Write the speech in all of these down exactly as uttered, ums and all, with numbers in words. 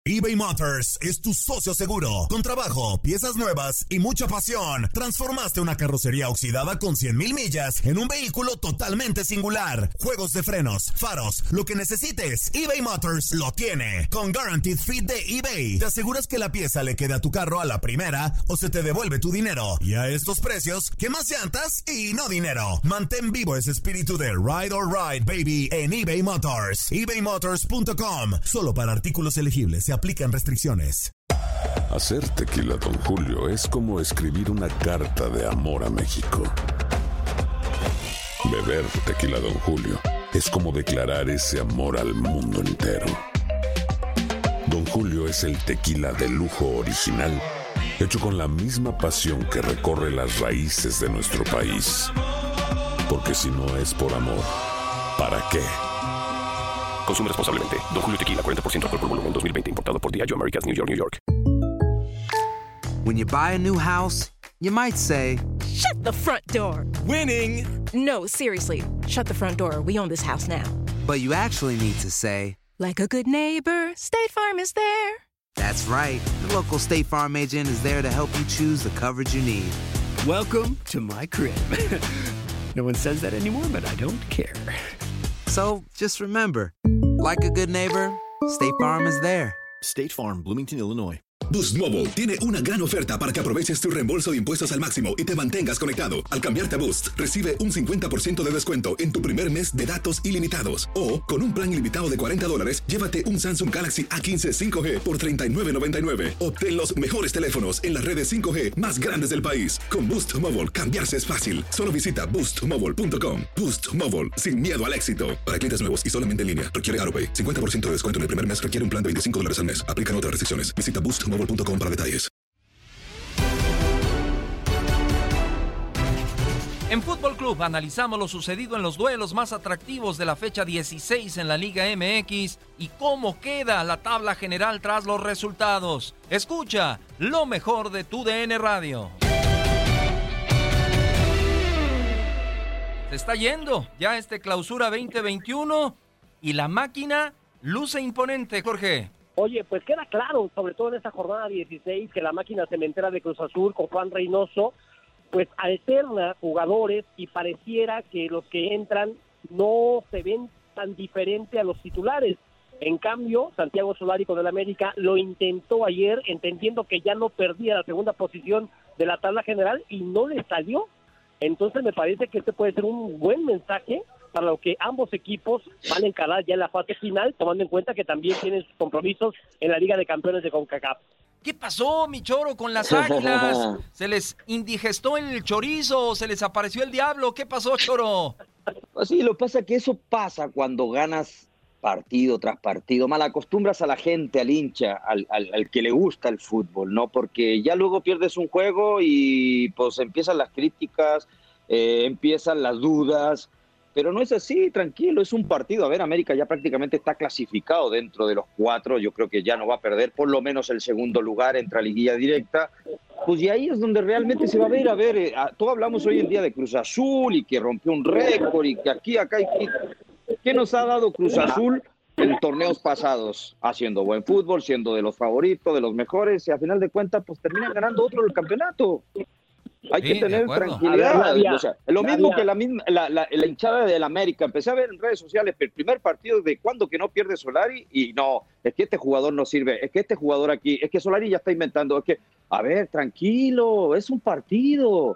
eBay Motors es tu socio seguro. Con trabajo, piezas nuevas y mucha pasión, transformaste una carrocería oxidada con cien mil millas en un vehículo totalmente singular. Juegos de frenos, faros, lo que necesites, eBay Motors lo tiene. Con Guaranteed Fit de eBay, te aseguras que la pieza le quede a tu carro a la primera o se te devuelve tu dinero. Y a estos precios, ¿qué más llantas y no dinero? Mantén vivo ese espíritu de Ride or Ride, baby, en eBay Motors. ebay motors punto com. Solo para artículos elegibles se aplican restricciones. Hacer tequila Don Julio es como escribir una carta de amor a México. Beber tequila Don Julio es como declarar ese amor al mundo entero. Don Julio es el tequila de lujo original, hecho con la misma pasión que recorre las raíces de nuestro país. Porque si no es por amor, ¿para qué? Consume responsablemente. Don Julio Tequila, cuarenta por ciento alcohol por volumen, dos mil veinte. Importado por Diageo Americas, New York, New York. When you buy a new house, you might say, "Shut the front door." Winning. No, seriously. Shut the front door. We own this house now. But you actually need to say, like a good neighbor, State Farm is there. That's right. The local State Farm agent is there to help you choose the coverage you need. Welcome to my crib. No one says that anymore, but I don't care. So, just remember, like a good neighbor, State Farm is there. State Farm, Bloomington, Illinois. Boost Mobile tiene una gran oferta para que aproveches tu reembolso de impuestos al máximo y te mantengas conectado. Al cambiarte a Boost, recibe un cincuenta por ciento de descuento en tu primer mes de datos ilimitados. O, con un plan ilimitado de cuarenta dólares, llévate un Samsung Galaxy A quince cinco G por treinta y nueve noventa y nueve. Obtén los mejores teléfonos en las redes cinco G más grandes del país. Con Boost Mobile, cambiarse es fácil. Solo visita boost mobile punto com. Boost Mobile, sin miedo al éxito. Para clientes nuevos y solamente en línea, requiere AutoPay. cincuenta por ciento de descuento en el primer mes requiere un plan de veinticinco dólares al mes. Aplican otras restricciones. Visita boost mobile punto com para detalles. En Fútbol Club analizamos lo sucedido en los duelos más atractivos de la fecha dieciséis en la Liga M X y cómo queda la tabla general tras los resultados. Escucha lo mejor de tu D N Radio. Se está yendo ya este clausura veinte veintiuno y la máquina luce imponente, Jorge. Oye, pues queda claro, sobre todo en esta jornada dieciséis, que la máquina cementera de Cruz Azul con Juan Reynoso, pues alterna jugadores y pareciera que los que entran no se ven tan diferente a los titulares. En cambio, Santiago Solari con el América lo intentó ayer, entendiendo que ya no perdía la segunda posición de la tabla general y no le salió. Entonces me parece que este puede ser un buen mensaje para lo que ambos equipos van a encarar ya en la fase final, tomando en cuenta que también tienen sus compromisos en la Liga de Campeones de CONCACAF. ¿Qué pasó, mi Choro, con las Águilas? ¿Se les indigestó el chorizo? ¿Se les apareció el diablo? ¿Qué pasó, Choro? Pues sí, lo que pasa es que eso pasa cuando ganas partido tras partido. Mal acostumbras a la gente, al hincha, al, al, al que le gusta el fútbol, ¿no? Porque ya luego pierdes un juego y pues empiezan las críticas, eh, empiezan las dudas. Pero no es así, tranquilo, es un partido. A ver, América ya prácticamente está clasificado dentro de los cuatro. Yo creo que ya no va a perder por lo menos el segundo lugar, entra a liguilla directa. Pues y ahí es donde realmente se va a ver. A ver, eh, a, todos hablamos hoy en día de Cruz Azul y que rompió un récord y que aquí, acá y aquí. ¿Qué nos ha dado Cruz Azul en torneos pasados? Haciendo buen fútbol, siendo de los favoritos, de los mejores, y a final de cuentas, pues terminan ganando otro el campeonato. Hay sí, que tener tranquilidad. Ver, Nadia, o sea, lo Nadia. mismo que la, misma, la, la, la hinchada del América. Empecé a ver en redes sociales el primer partido de cuando que no pierde Solari y no, es que este jugador no sirve, es que este jugador aquí, es que Solari ya está inventando, es que, a ver, tranquilo, es un partido.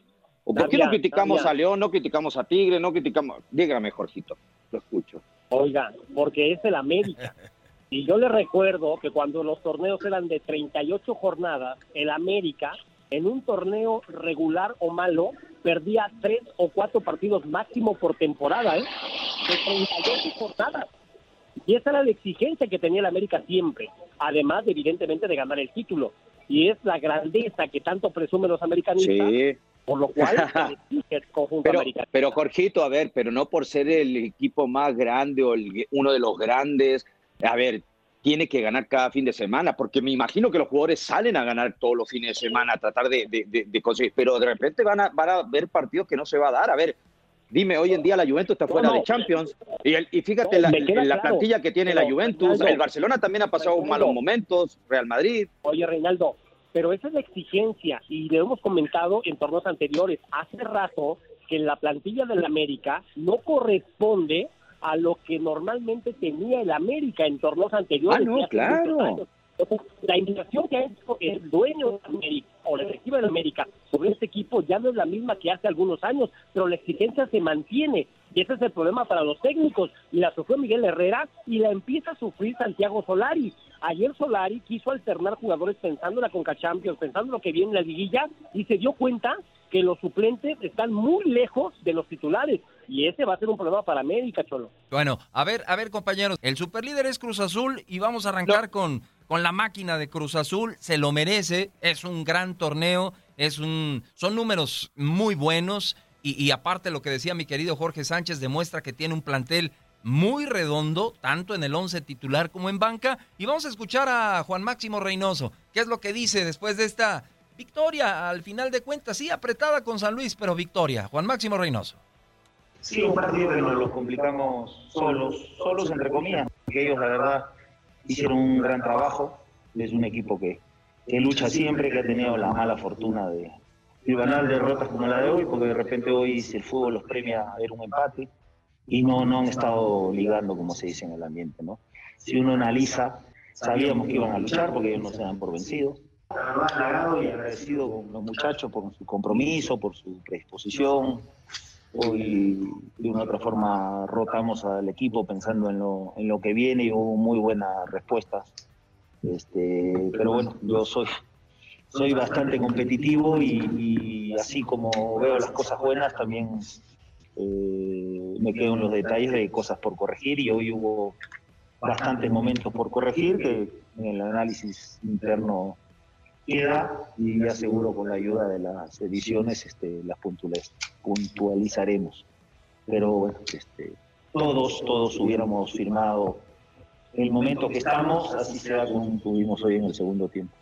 ¿O por qué no criticamos Nadia. a León, no criticamos a Tigre, no criticamos? Dígame, Jorgito, lo escucho. Oiga, porque es el América. Y yo le recuerdo que cuando los torneos eran de treinta y ocho jornadas, el América, en un torneo regular o malo, perdía tres o cuatro partidos máximo por temporada, ¿eh? De treinta y ocho jornadas. Y esa era la exigencia que tenía el América siempre, además, evidentemente, de ganar el título. Y es la grandeza que tanto presumen los americanistas, sí. Por lo cual se exige el conjunto pero, americano. Pero, Jorgito, a ver, pero no por ser el equipo más grande o el, uno de los grandes, a ver, tiene que ganar cada fin de semana, porque me imagino que los jugadores salen a ganar todos los fines de semana, a tratar de, de, de, de conseguir, pero de repente van a, van a haber partidos que no se va a dar. A ver, Dime, hoy en día la Juventus está fuera no, no. de Champions. Y, el, y fíjate la, la claro, plantilla que tiene la Juventus. Reinaldo, el Barcelona también ha pasado Reinaldo, malos momentos. Real Madrid. Oye, Reinaldo, pero esa es la exigencia. Y lo hemos comentado en torneos anteriores. Hace rato que la plantilla del América no corresponde a lo que normalmente tenía el América en torneos anteriores. Ah, no, claro. La inversión que ha hecho el dueño de América o la directiva de América sobre este equipo ya no es la misma que hace algunos años, pero la exigencia se mantiene y ese es el problema para los técnicos. Y la sufrió Miguel Herrera y la empieza a sufrir Santiago Solari. Ayer Solari quiso alternar jugadores pensando en la Conca Champions, pensando en lo que viene en la liguilla y se dio cuenta que los suplentes están muy lejos de los titulares y ese va a ser un problema para América, Cholo. Bueno, a ver, a ver compañeros, el superlíder es Cruz Azul y vamos a arrancar no. con, con la máquina de Cruz Azul, se lo merece, es un gran torneo, es un, son números muy buenos y, y aparte lo que decía mi querido Jorge Sánchez demuestra que tiene un plantel muy redondo, tanto en el once titular como en banca, y vamos a escuchar a Juan Máximo Reynoso, qué es lo que dice después de esta victoria, al final de cuentas, sí, apretada con San Luis, pero victoria. Juan Máximo Reynoso. Sí, un partido que nos lo complicamos solos, solos entre comillas, porque ellos la verdad hicieron un gran trabajo, es un equipo que, que lucha siempre, que ha tenido la mala fortuna de, de ganar derrotas como la de hoy, porque de repente hoy si el fútbol los premia a ver un empate, y no, no han estado ligando como se dice en el ambiente, ¿no? Si uno analiza, sabíamos que iban a luchar porque ellos no se dan por vencidos. La verdad, halagado y agradecido con los muchachos por su compromiso, por su predisposición. Hoy, de una u otra forma, rotamos al equipo pensando en lo, en lo que viene y hubo muy buenas respuestas. Este, pero bueno, yo soy, soy bastante competitivo y, y así como veo las cosas buenas, también eh, me quedo en los detalles de cosas por corregir y hoy hubo bastantes momentos por corregir que en el análisis interno queda y ya seguro con la ayuda de las ediciones este, las puntualizaremos. Pero bueno, este, todos, todos hubiéramos firmado el momento que estamos, así sea como tuvimos hoy en el segundo tiempo.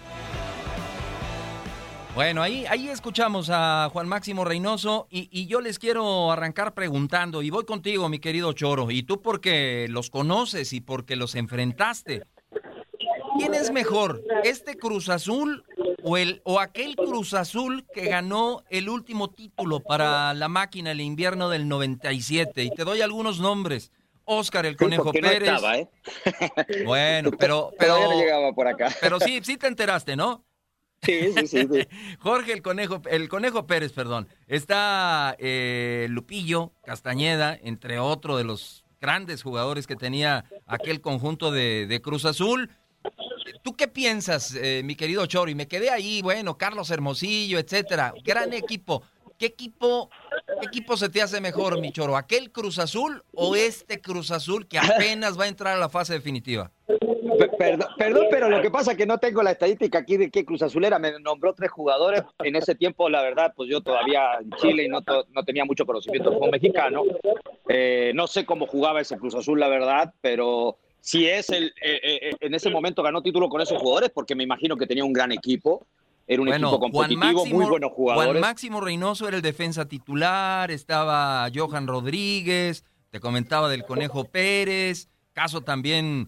Bueno, ahí, ahí escuchamos a Juan Máximo Reynoso y, y yo les quiero arrancar preguntando, y voy contigo, mi querido Choro, y tú porque los conoces y porque los enfrentaste. ¿Quién es mejor, este Cruz Azul o, el, o aquel Cruz Azul que ganó el último título para la máquina el invierno del noventa y siete? Y te doy algunos nombres. Óscar el Conejo sí, Pérez. No estaba, ¿eh? Bueno, pero... pero Todavía no llegaba por acá. Pero sí, sí te enteraste, ¿no? Sí, sí, sí. sí. Jorge el Conejo, el Conejo Pérez, perdón. Está eh, Lupillo Castañeda, entre otros de los grandes jugadores que tenía aquel conjunto de, de Cruz Azul. ¿Tú qué piensas, eh, mi querido Choro? Y me quedé ahí, bueno, Carlos Hermosillo, etcétera. Gran equipo. ¿Qué equipo, qué equipo se te hace mejor, mi Choro? ¿Aquel Cruz Azul o este Cruz Azul que apenas va a entrar a la fase definitiva? Perdón, perdón, pero lo que pasa es que no tengo la estadística aquí de qué Cruz Azulera. Me nombró tres jugadores. En ese tiempo, la verdad, pues yo todavía en Chile y no, to, no tenía mucho conocimiento del fútbol mexicano. Eh, no sé cómo jugaba ese Cruz Azul, la verdad, pero si es el eh, eh, en ese momento ganó título con esos jugadores, porque me imagino que tenía un gran equipo. Era un bueno, equipo competitivo, Juan Máximo, muy buenos jugadores. Juan Máximo Reynoso era el defensa titular, estaba Johan Rodríguez, te comentaba del Conejo Pérez, caso también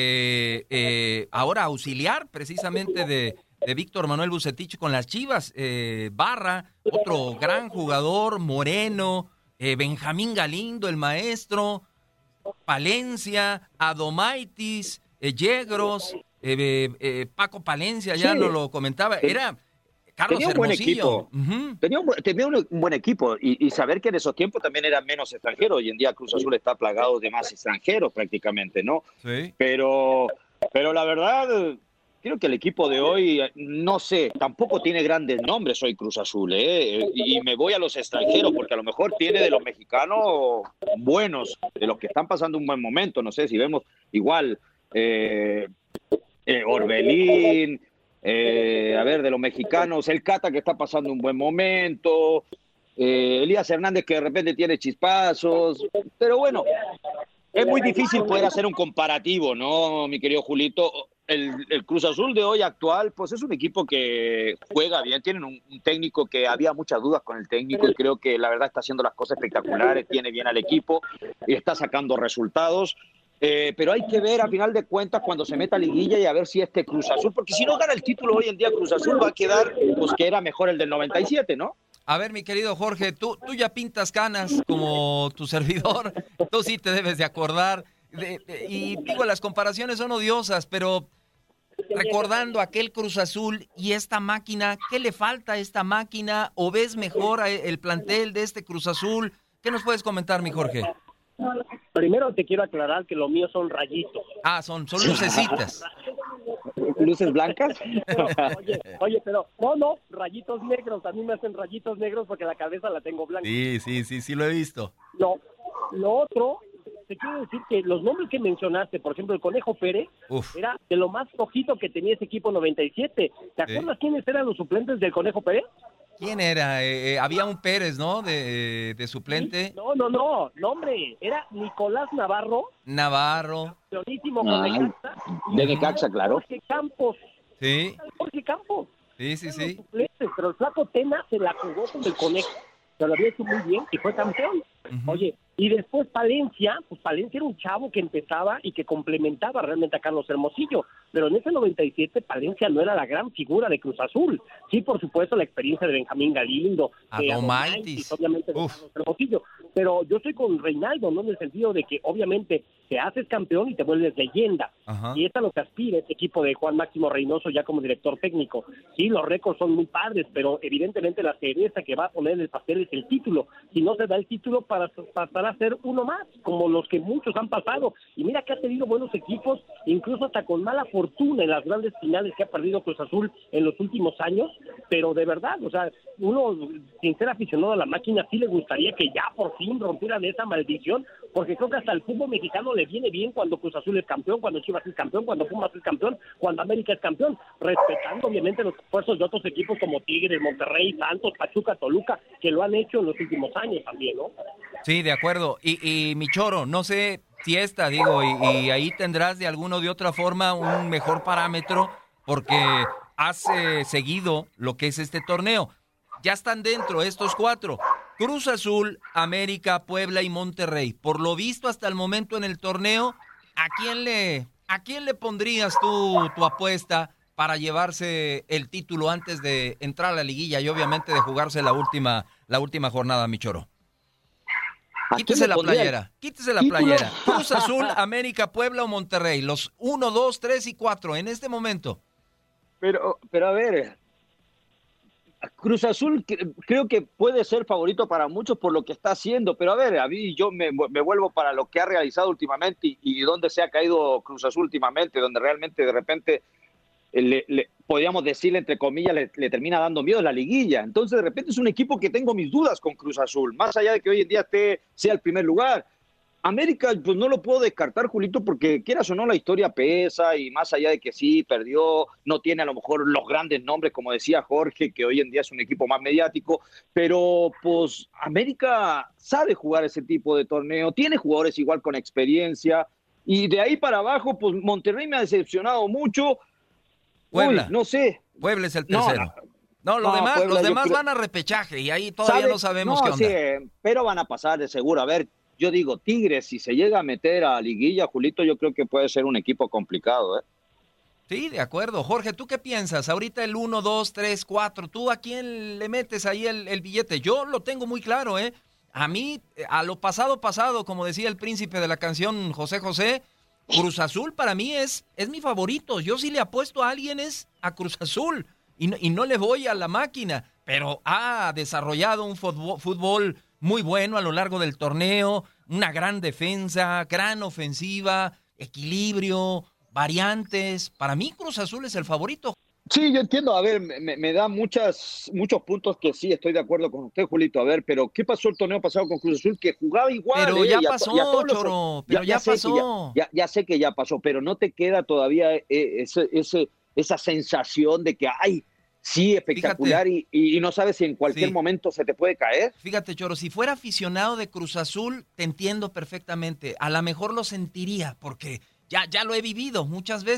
de eh, ahora auxiliar precisamente de, de Víctor Manuel Bucetich con las Chivas, eh, Barra, otro gran jugador, Moreno, eh, Benjamín Galindo, el maestro, Palencia, Adomaitis, eh, Yegros, eh, eh, eh, Paco Palencia, ya sí. no lo comentaba, era Carlos tenía un buen equipo, uh-huh. tenía, un, tenía un, un buen equipo y, y saber que en esos tiempos también eran menos extranjeros. Hoy en día Cruz Azul está plagado de más extranjeros prácticamente, ¿no? Sí. Pero, pero la verdad, creo que el equipo de hoy, no sé, tampoco tiene grandes nombres hoy Cruz Azul, ¿eh? Y me voy a los extranjeros porque a lo mejor tiene de los mexicanos buenos, de los que están pasando un buen momento. No sé si vemos igual eh, eh, Orbelín. Eh, a ver, de los mexicanos, el Cata que está pasando un buen momento, eh, Elías Hernández que de repente tiene chispazos, pero bueno, es muy difícil poder hacer un comparativo, ¿no, mi querido Julito? el, el Cruz Azul de hoy actual, pues es un equipo que juega bien, tienen un, un técnico que había muchas dudas con el técnico y creo que la verdad está haciendo las cosas espectaculares, tiene bien al equipo y está sacando resultados. Eh, pero hay que ver a final de cuentas cuando se meta a liguilla y a ver si este Cruz Azul, porque si no gana el título hoy en día Cruz Azul va a quedar pues que era mejor el del noventa y siete, ¿no? A ver, mi querido Jorge, tú, tú ya pintas canas como tu servidor, tú sí te debes de acordar, de, de, y digo, las comparaciones son odiosas, pero recordando aquel Cruz Azul y esta máquina, ¿qué le falta a esta máquina? ¿O ves mejor el plantel de este Cruz Azul? ¿Qué nos puedes comentar, mi Jorge? Primero te quiero aclarar que lo mío son rayitos. Ah, son, son lucecitas. ¿Luces blancas? oye, oye, pero no, no, rayitos negros. A mí me hacen rayitos negros porque la cabeza la tengo blanca. Sí, sí, sí, sí lo he visto. No, lo otro, te quiero decir que los nombres que mencionaste, por ejemplo, el Conejo Pérez, Uf. era de lo más flojito que tenía ese equipo noventa y siete. ¿Te acuerdas sí. quiénes eran los suplentes del Conejo Pérez? ¿Quién era? Eh, eh, había un Pérez, ¿no? De, de suplente. No, no, no, no, hombre, era Nicolás Navarro. Navarro. Buenísimo con Necaxa. De Necaxa, claro. Jorge Campos. Sí. Jorge Campos. Sí, sí, sí. Suplentes, pero el flaco Tena se la jugó con el Conejo. Se lo había hecho muy bien y fue campeón. Uh-huh. Oye, y después Palencia, pues Palencia era un chavo que empezaba y que complementaba realmente a Carlos Hermosillo, pero en ese noventa y siete Palencia no era la gran figura de Cruz Azul. Sí, por supuesto, la experiencia de Benjamín Galindo, de Adomaitis, obviamente de Carlos Hermosillo, pero yo estoy con Reinaldo, ¿no? En el sentido de que obviamente te haces campeón y te vuelves leyenda. Ajá. Y es a lo que aspira este equipo de Juan Máximo Reynoso ya como director técnico. Sí, los récords son muy padres, pero evidentemente la cereza que va a poner en el pastel es el título. Si no se da el título, para pasar a ser uno más, como los que muchos han pasado. Y mira que ha tenido buenos equipos, incluso hasta con mala fortuna en las grandes finales que ha perdido Cruz Azul en los últimos años, pero de verdad, o sea, uno, sin ser aficionado a la máquina, sí le gustaría que ya por fin rompieran esa maldición, porque creo que hasta el fútbol mexicano le viene bien cuando Cruz Azul es campeón, cuando Chivas es campeón, cuando Pumas es campeón, cuando América es campeón, respetando obviamente los esfuerzos de otros equipos como Tigres, Monterrey, Santos, Pachuca, Toluca, que lo han hecho en los últimos años también, ¿no? Sí, de acuerdo. Y, y mi Choro, no sé si esta, digo, y, y ahí tendrás de alguna o de otra forma un mejor parámetro, porque has eh, seguido lo que es este torneo. Ya están dentro estos cuatro: Cruz Azul, América, Puebla y Monterrey. Por lo visto hasta el momento en el torneo, ¿a quién le, a quién le pondrías tú tu apuesta para llevarse el título antes de entrar a la liguilla y obviamente de jugarse la última, la última jornada, mi Choro? Quítese la playera, quítese la playera. Cruz Azul, América, Puebla o Monterrey. Los uno, dos, tres y cuatro en este momento. Pero, pero a ver, Cruz Azul creo que puede ser favorito para muchos por lo que está haciendo, pero a ver, a mí yo me, me vuelvo para lo que ha realizado últimamente y, y dónde se ha caído Cruz Azul últimamente, donde realmente de repente le, le, podríamos decirle entre comillas le, le termina dando miedo la liguilla. Entonces de repente es un equipo que tengo mis dudas con Cruz Azul, más allá de que hoy en día esté, sea el primer lugar. América, pues no lo puedo descartar, Julito, porque quieras o no la historia pesa y más allá de que sí, perdió, no tiene a lo mejor los grandes nombres, como decía Jorge, que hoy en día es un equipo más mediático, pero pues América sabe jugar ese tipo de torneo, tiene jugadores igual con experiencia y de ahí para abajo, pues Monterrey me ha decepcionado mucho. Puebla. Uy, no sé. Puebla es el tercero. No, no, los no, demás, Puebla, los demás creo... van a repechaje y ahí todavía ¿Sabe? no sabemos no, qué onda. Sí, pero van a pasar de seguro. A ver, yo digo, Tigres, si se llega a meter a liguilla, Julito, yo creo que puede ser un equipo complicado, ¿eh? Sí, de acuerdo. Jorge, ¿tú qué piensas? Ahorita el uno, dos, tres, cuatro, ¿tú a quién le metes ahí el, el billete? Yo lo tengo muy claro, ¿eh? A mí, a lo pasado, pasado, como decía el príncipe de la canción José José, Cruz Azul para mí es, es mi favorito. Yo sí le apuesto a alguien es a Cruz Azul y no, y no le voy a la máquina, pero ha desarrollado un fútbol, fútbol muy bueno a lo largo del torneo, una gran defensa, gran ofensiva, equilibrio, variantes. Para mí Cruz Azul es el favorito. Sí, yo entiendo. A ver, me, me da muchas, muchos puntos que sí, estoy de acuerdo con usted, Julito. A ver, pero ¿qué pasó el torneo pasado con Cruz Azul? Que jugaba igual. Pero eh, ya y a, pasó, y a todos los, Choro, pero ya, ya, ya pasó. Ya, ya, ya sé que ya pasó, pero no te queda todavía eh, ese, ese, esa sensación de que, ay, sí, espectacular y, y, y no sabes si en cualquier sí. momento se te puede caer. Fíjate, Choro, si fuera aficionado de Cruz Azul, te entiendo perfectamente. A lo mejor lo sentiría, porque ya, ya lo he vivido muchas veces.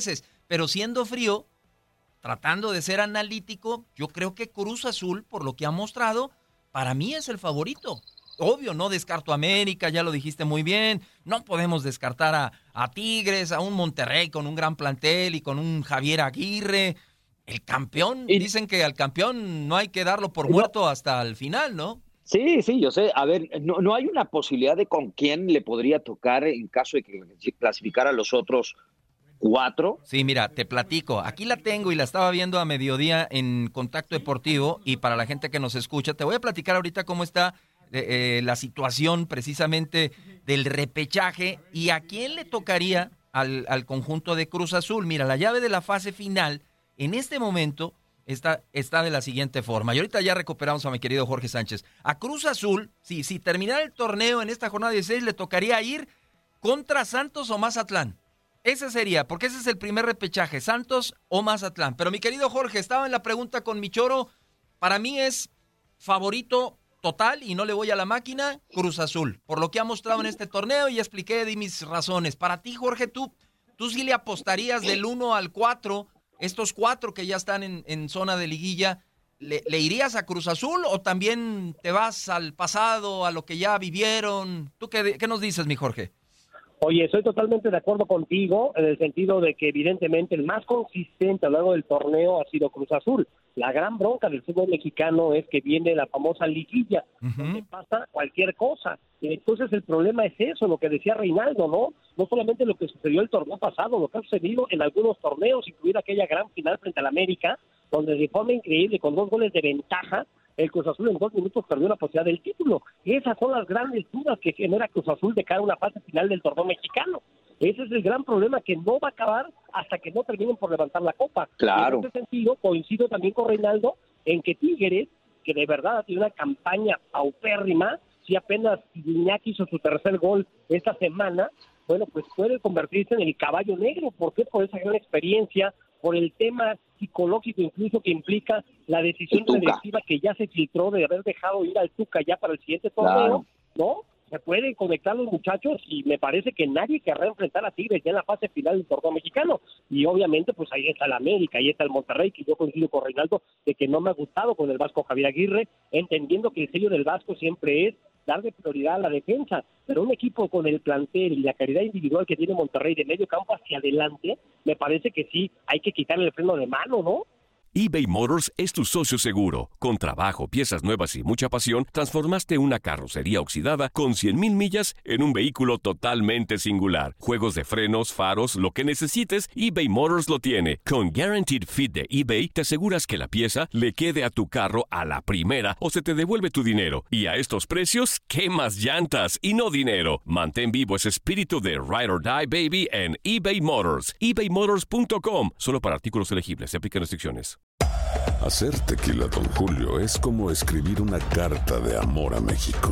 pero siendo frío, tratando de ser analítico, yo creo que Cruz Azul, por lo que ha mostrado, para mí es el favorito. Obvio, no descarto a América, ya lo dijiste muy bien. No podemos descartar a, a Tigres, a un Monterrey con un gran plantel y con un Javier Aguirre. El campeón, y dicen que al campeón no hay que darlo por muerto hasta el final, ¿no? Sí, sí, yo sé. A ver, no, no hay una posibilidad de con quién le podría tocar en caso de que clasificara a los otros cuatro. Sí, mira, te platico. Aquí la tengo y la estaba viendo a mediodía en Contacto Deportivo, y para la gente que nos escucha, te voy a platicar ahorita cómo está eh, la situación precisamente del repechaje y a quién le tocaría al, al conjunto de Cruz Azul. Mira, la llave de la fase final en este momento está, está de la siguiente forma. Y ahorita ya recuperamos a mi querido Jorge Sánchez. A Cruz Azul, si, si terminara el torneo en esta jornada dieciséis, le tocaría ir contra Santos o Mazatlán. Ese sería, porque ese es el primer repechaje, Santos o Mazatlán. Pero mi querido Jorge, estaba en la pregunta con mi choro. Para mí es favorito total, y no le voy a la máquina, Cruz Azul, por lo que ha mostrado en este torneo, y ya expliqué de mis razones. Para ti, Jorge, tú, tú sí le apostarías del uno al cuatro, estos cuatro que ya están en, en zona de liguilla, ¿le, ¿le irías a Cruz Azul o también te vas al pasado, a lo que ya vivieron? ¿Tú qué, qué nos dices, mi Jorge? Oye, estoy totalmente de acuerdo contigo en el sentido de que evidentemente el más consistente a lo largo del torneo ha sido Cruz Azul. La gran bronca del fútbol mexicano es que viene la famosa liguilla, uh-huh. donde pasa cualquier cosa. Entonces el problema es eso, lo que decía Reinaldo, ¿no? No solamente lo que sucedió el torneo pasado, lo que ha sucedido en algunos torneos, incluida aquella gran final frente al América, donde de forma increíble, con dos goles de ventaja, el Cruz Azul en dos minutos perdió la posibilidad del título. Esas son las grandes dudas que genera Cruz Azul de cara a una fase final del torneo mexicano. Ese es el gran problema, que no va a acabar hasta que no terminen por levantar la copa. Claro. En ese sentido, coincido también con Reinaldo en que Tigres, que de verdad tiene una campaña paupérrima, si apenas Iñaki hizo su tercer gol esta semana, bueno, pues puede convertirse en el caballo negro. ¿Por qué? Por esa gran experiencia, por el tema psicológico incluso que implica la decisión directiva que ya se filtró de haber dejado ir al Tuca ya para el siguiente torneo, claro. ¿no? Se pueden conectar los muchachos y me parece que nadie querrá enfrentar a Tigres ya en la fase final del torneo mexicano. Y obviamente pues ahí está el América, ahí está el Monterrey, que yo coincido con Reinaldo de que no me ha gustado con el Vasco Javier Aguirre, entendiendo que el sello del Vasco siempre es darle prioridad a la defensa, pero un equipo con el plantel y la calidad individual que tiene Monterrey de medio campo hacia adelante, me parece que sí hay que quitarle el freno de mano, ¿no? eBay Motors es tu socio seguro. Con trabajo, piezas nuevas y mucha pasión, transformaste una carrocería oxidada con cien mil millas en un vehículo totalmente singular. Juegos de frenos, faros, lo que necesites, eBay Motors lo tiene. Con Guaranteed Fit de eBay, te aseguras que la pieza le quede a tu carro a la primera o se te devuelve tu dinero. Y a estos precios, ¿qué más llantas y no dinero? Mantén vivo ese espíritu de Ride or Die, baby, en eBay Motors. ebay motors punto com. Solo para artículos elegibles. Se aplican restricciones. Hacer tequila Don Julio es como escribir una carta de amor a México.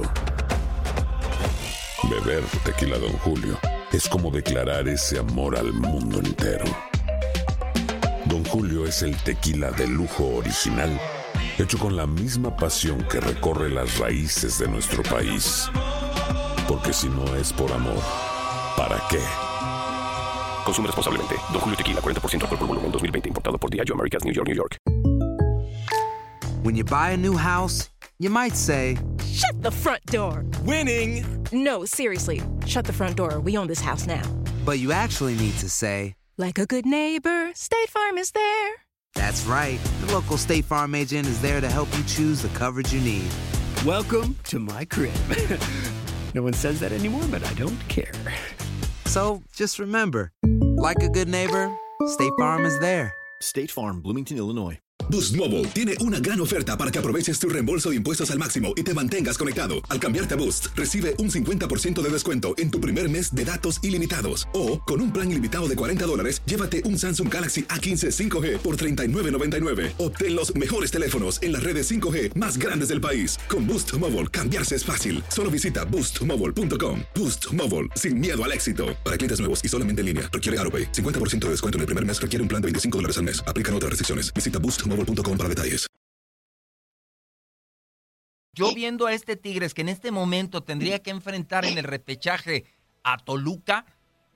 Beber tequila Don Julio es como declarar ese amor al mundo entero. Don Julio es el tequila de lujo original, hecho con la misma pasión que recorre las raíces de nuestro país. Porque si no es por amor, ¿para qué? Consume responsablemente. Don Julio Tequila, cuarenta por ciento alcohol por volumen, dos mil veinte, importado por Diageo Americas, New York, New York. When you buy a new house, you might say, "Shut the front door." Winning! No, seriously. Shut the front door. We own this house now. But you actually need to say, like a good neighbor, State Farm is there. That's right. The local State Farm agent is there to help you choose the coverage you need. Welcome to my crib. No one says that anymore, but I don't care. So, just remember, like a good neighbor, State Farm is there. State Farm, Bloomington, Illinois. Boost Mobile tiene una gran oferta para que aproveches tu reembolso de impuestos al máximo y te mantengas conectado. Al cambiarte a Boost, recibe un cincuenta por ciento de descuento en tu primer mes de datos ilimitados. O, con un plan ilimitado de cuarenta dólares, llévate un Samsung Galaxy A quince cinco G por treinta y nueve noventa y nueve. Obtén los mejores teléfonos en las redes cinco G más grandes del país. Con Boost Mobile, cambiarse es fácil. Solo visita boost mobile punto com. Boost Mobile, sin miedo al éxito. Para clientes nuevos y solamente en línea, requiere AutoPay. cincuenta por ciento de descuento en el primer mes requiere un plan de veinticinco dólares al mes. Aplican otras restricciones. Visita boost mobile punto com para detalles. Yo viendo a este Tigres que en este momento tendría que enfrentar en el repechaje a Toluca,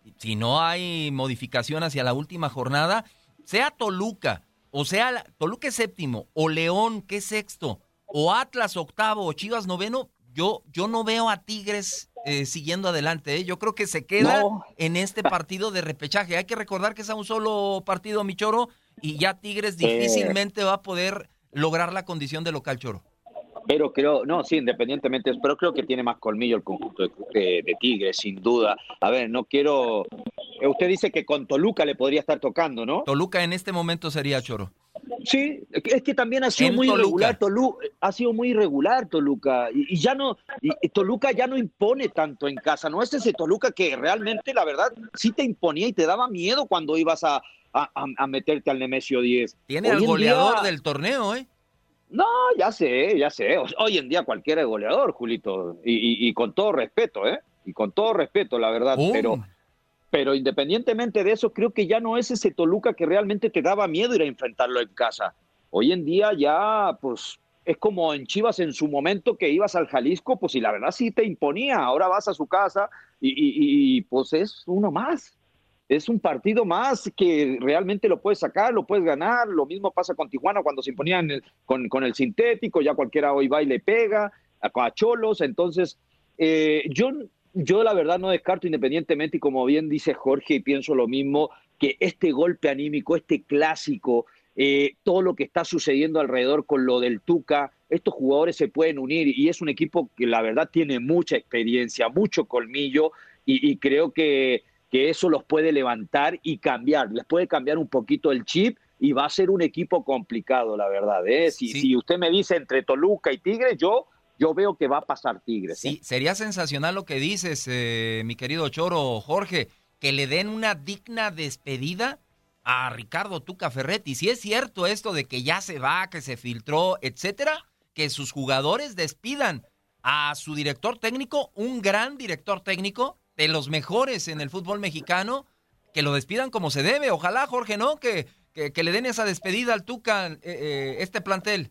si no hay modificación hacia la última jornada, sea Toluca, o sea la, Toluca es séptimo, o León que es sexto, o Atlas octavo, o Chivas noveno, yo, yo no veo a Tigres eh, siguiendo adelante. ¿eh? Yo creo que se queda no. en este partido de repechaje. Hay que recordar que es a un solo partido, mi Choro, y ya Tigres difícilmente va a poder lograr la condición de local, Choro. Pero creo, no, sí, independientemente, pero creo que tiene más colmillo el conjunto de, de, de Tigres, sin duda. A ver, no quiero... Usted dice que con Toluca le podría estar tocando, ¿no? Toluca en este momento sería, Choro. Sí, es que también ha sido en muy Toluca. irregular Toluca, ha sido muy irregular Toluca, y, y ya no, y Toluca ya no impone tanto en casa, no es ese Toluca que realmente, la verdad, sí te imponía y te daba miedo cuando ibas a, a, a meterte al Nemesio diez. Tiene Hoy al goleador día... del torneo, ¿eh? No, ya sé, ya sé. Hoy en día cualquiera es goleador, Julito. Y, y, y con todo respeto, ¿eh? Y con todo respeto, la verdad. Oh. Pero, pero independientemente de eso, creo que ya no es ese Toluca que realmente te daba miedo ir a enfrentarlo en casa. Hoy en día ya, pues, es como en Chivas en su momento que ibas al Jalisco, pues, y la verdad sí te imponía. Ahora vas a su casa y, y, y pues es uno más. Es un partido más que realmente lo puedes sacar, lo puedes ganar. Lo mismo pasa con Tijuana cuando se imponían el, con, con el sintético, ya cualquiera hoy va y le pega a, a Cholos. Entonces, eh, yo, yo la verdad no descarto independientemente, y como bien dice Jorge, y pienso lo mismo, que este golpe anímico, este clásico, eh, todo lo que está sucediendo alrededor con lo del Tuca, estos jugadores se pueden unir y es un equipo que la verdad tiene mucha experiencia, mucho colmillo y, y creo que que eso los puede levantar y cambiar, les puede cambiar un poquito el chip y va a ser un equipo complicado, la verdad. ¿eh? Si, sí. si usted me dice entre Toluca y Tigres, yo, yo veo que va a pasar Tigres. Sí, ¿eh? Sería sensacional lo que dices, eh, mi querido Choro, Jorge, que le den una digna despedida a Ricardo Tuca Ferretti. Si es cierto esto de que ya se va, que se filtró, etcétera, que sus jugadores despidan a su director técnico, un gran director técnico, de los mejores en el fútbol mexicano, que lo despidan como se debe. Ojalá, Jorge, ¿no? Que, que, que le den esa despedida al Tuca, eh, eh, este plantel.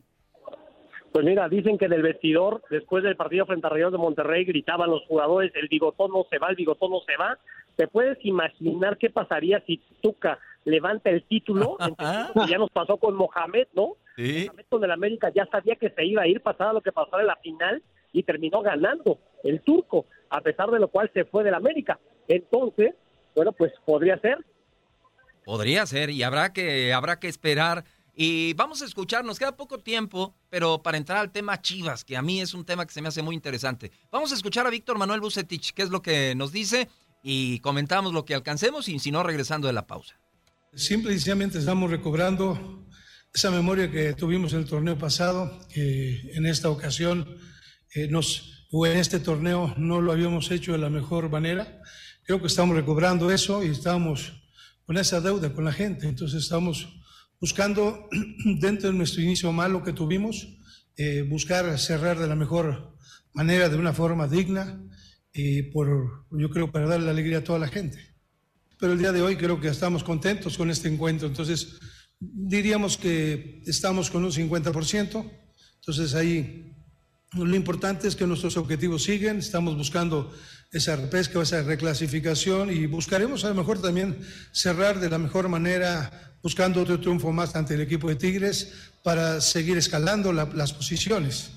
Pues mira, dicen que en el vestidor, después del partido frente a Rayados de Monterrey, gritaban los jugadores, el bigotón no se va, el bigotón no se va. ¿Te puedes imaginar qué pasaría si Tuca levanta el título? Ya nos pasó con Mohamed, ¿no? Sí. Mohamed con el América ya sabía que se iba a ir, pasada lo que pasara en la final, y terminó ganando el turco, a pesar de lo cual se fue del América. Entonces, bueno, pues podría ser. Podría ser, y habrá que, habrá que esperar. Y vamos a escuchar, nos queda poco tiempo, pero para entrar al tema Chivas, que a mí es un tema que se me hace muy interesante. Vamos a escuchar a Víctor Manuel Vucetich, qué es lo que nos dice, y comentamos lo que alcancemos, y si no, regresando de la pausa. Simple y sencillamente estamos recobrando esa memoria que tuvimos en el torneo pasado, que en esta ocasión eh, nos... o en este torneo no lo habíamos hecho de la mejor manera. Creo que estamos recobrando eso y estamos con esa deuda con la gente. Entonces estamos buscando, dentro de nuestro inicio malo que tuvimos, eh, buscar cerrar de la mejor manera, de una forma digna, y por, yo creo, para darle la alegría a toda la gente. Pero el día de hoy creo que estamos contentos con este encuentro. Entonces diríamos que estamos con un cincuenta por ciento. Entonces ahí... lo importante es que nuestros objetivos siguen, estamos buscando esa repesca, esa reclasificación y buscaremos a lo mejor también cerrar de la mejor manera buscando otro triunfo más ante el equipo de Tigres para seguir escalando la, las posiciones.